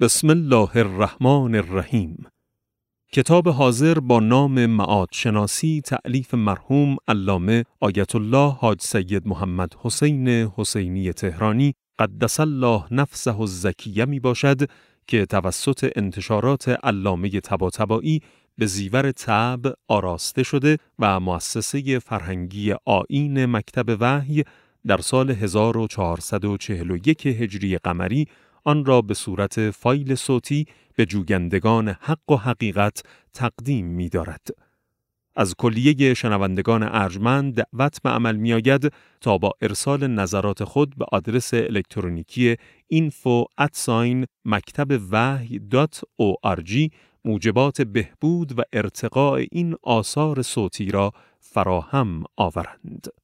بسم الله الرحمن الرحیم. کتاب حاضر با نام معاد شناسی تألیف مرحوم علامه آیت الله حاج سید محمد حسین حسینی تهرانی قدس الله نفسه الزکیه می باشد که توسط انتشارات علامه طباطبایی به زیور طبع آراسته شده و مؤسسه فرهنگی آیین مکتب وحی در سال 1441 هجری قمری آن را به صورت فایل صوتی به جویندگان حق و حقیقت تقدیم می دارد. از کلیه شنوندگان ارجمند دعوت به عمل می آید تا با ارسال نظرات خود به آدرس الکترونیکی info@maktabwahy.org موجبات بهبود و ارتقاء این آثار صوتی را فراهم آورند.